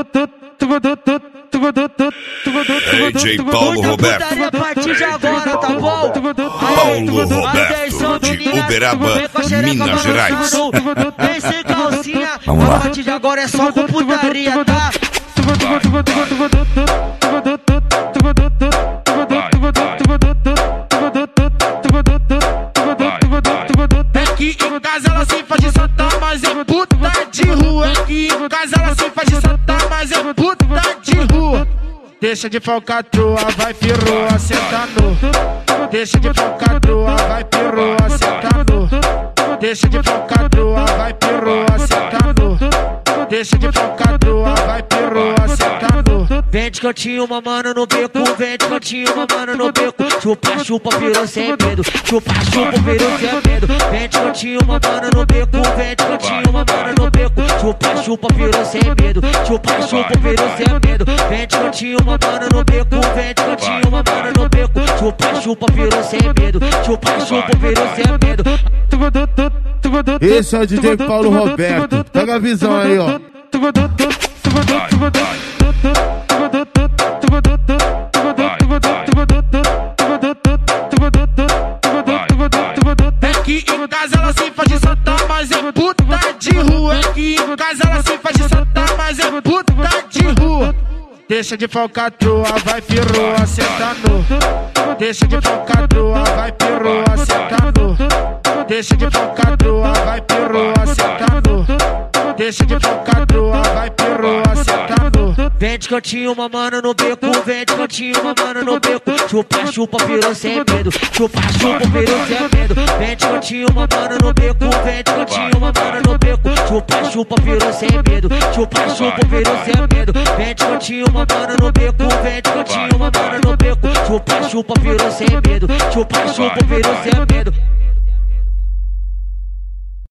DJ Paulo Roberto. A partir de agora, tá bom? Paulo Roberto, de Uberaba, Minas Gerais. Vem sem calcinha, Vamos lá. a partir de agora é só com putaria, tá? Aqui em casa ela se faz de santa, mas é puta de rua. Aqui em casa ela se faz de santa, mas é puta de rua. Deixa de falcatrua, vai perroa, sentando. Deixa de falcatrua, vai perroa, sentando. Deixa de falcatrua, vai perroa, sentando. Deixa de falcatrua, vai perroa, sentando. Vem de cantinho, mamando no beco. Vem de cantinho, mamando no beco. Chupa, chupa, virou sem medo. Chupa, chupa, virou sem medo. Vem de cantinho, mamando no beco. Vem de cantinho, mamando no beco. Chupa, chupa, virou sem medo. Chupa, chupa, virou sem medo. Vem de cantinho, mamando no beco. Vem de cantinho, mamando no beco. Chupa, chupa, virou sem medo. Chupa, chupa, virou sem medo. Esse é o DJ Paulo Roberto. Pega a visão aí, ó. Aqui em casa ela se faz de santa, mas é puta de rua. Aqui em casa ela se faz de santa, mas é puta de rua. Deixa de falcatrua, vai perroa, sentando. Deixa de falcatrua, vai perroa, sentando. Deixa de falcatrua, vai perroa, sentando. Deixa de falcatrua, vai perroa, sentando. Vem de cantinho, mamando no beco. Vem de cantinho, mamando no beco. Chupa, chupa, virou sem medo. Chupa, chupa, virou sem medo. Vem de cantinho, mamando no beco. Vem de cantinho, mamando no beco. Chupa, chupa, virou sem medo. Chupa, chupa, virou sem medo. Vem de cantinho, mamando no beco. Vem de cantinho, mamando no beco. Chupa, chupa, virou sem medo. Chupa, chupa, virou sem medo.